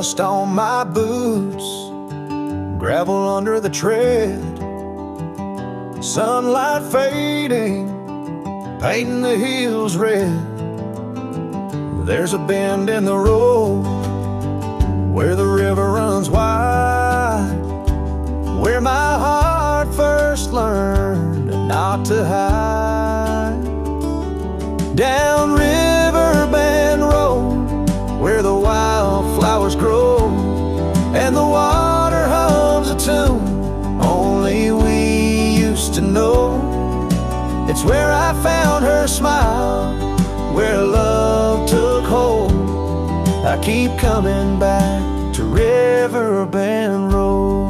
Dust on my boots, gravel under the tread, sunlight fading, painting the hills red. There's a bend in the road where the river runs wide, where my heart first learned not to hide. Down Riverbend Road, where the wildflowers grow and the water hums a tune only we used to know. It's where I found her smile, where love took hold. I keep coming back to Riverbend Road.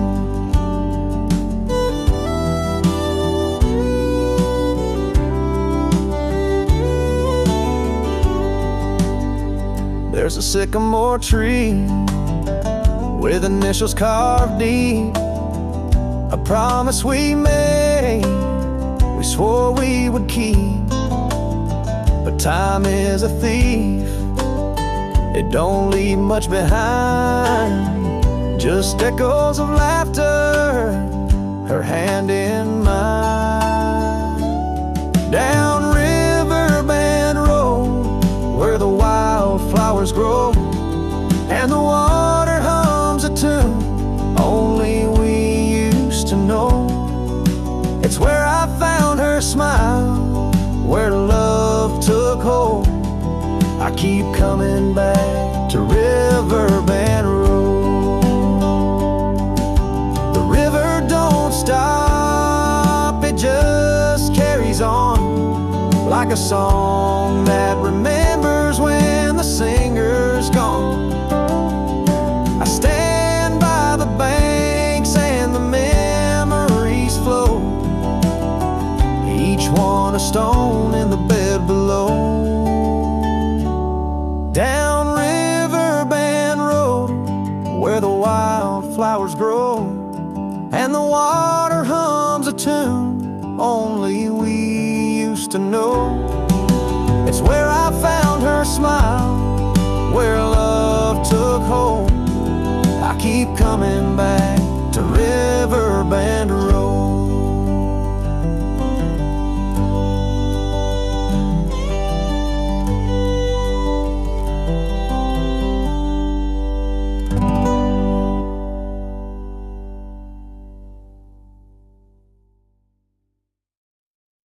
There's a sycamore tree with initials carved deep, a promise we made, we swore we would keep. But time is a thief, it don't leave much behind, just echoes of laughter, her hand in mine. Down Riverbend Road, where the wildflowers grow and the water hums a tune only we used to know. It's where I found her smile, where love took hold. I keep coming back to Riverbend Road. The river don't stop, it just carries on, like a song that remembers when the singer's gone. I stand by the banks and the memories flow, each one a stone in the bed below. Down Riverbend Road, where the wildflowers grow and the water hums a tune only we used to know. It's where I found her smile, where love took hold. I keep coming back